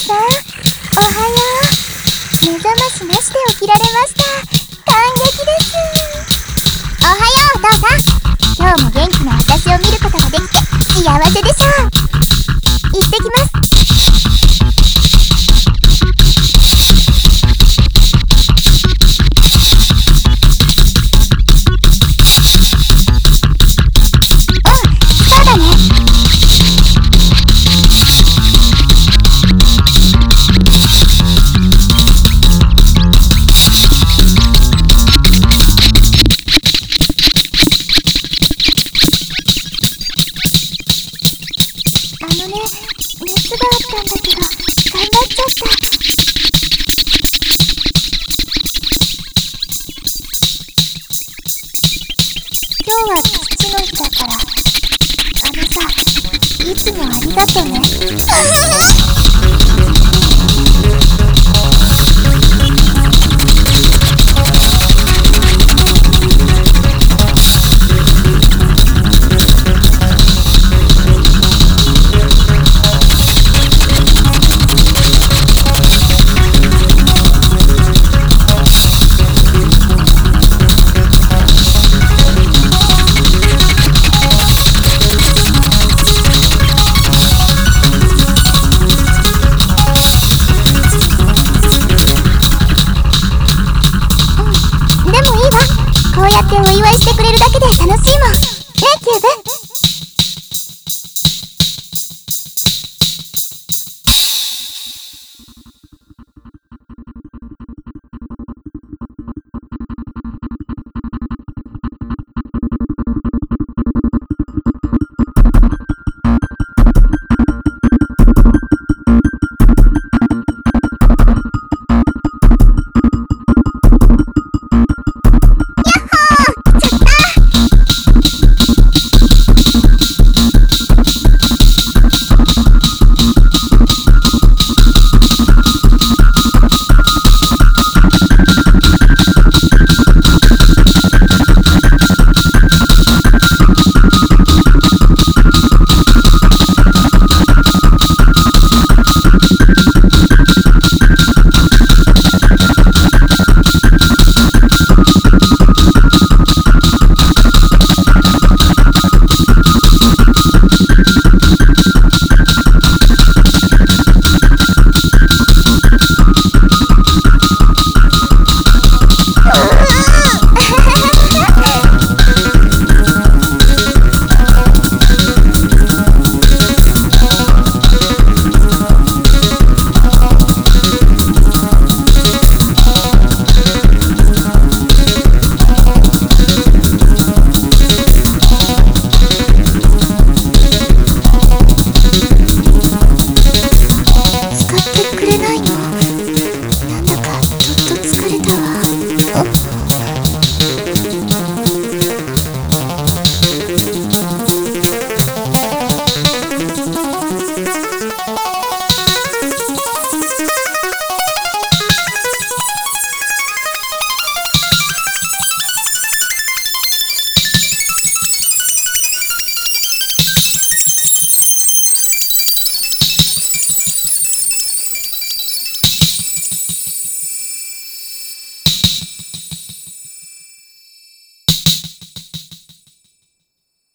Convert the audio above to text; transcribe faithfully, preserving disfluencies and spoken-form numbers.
さん、おはよう。目覚ましなしで起きられました。感激です。おはよう、お父さん。今日も元気な私を見ることができて幸せでしょう。行ってきます。今日は父の日だから、あのさ、いつもありがとね。こうやってお祝いしてくれるだけで楽しいもんね、キューブ。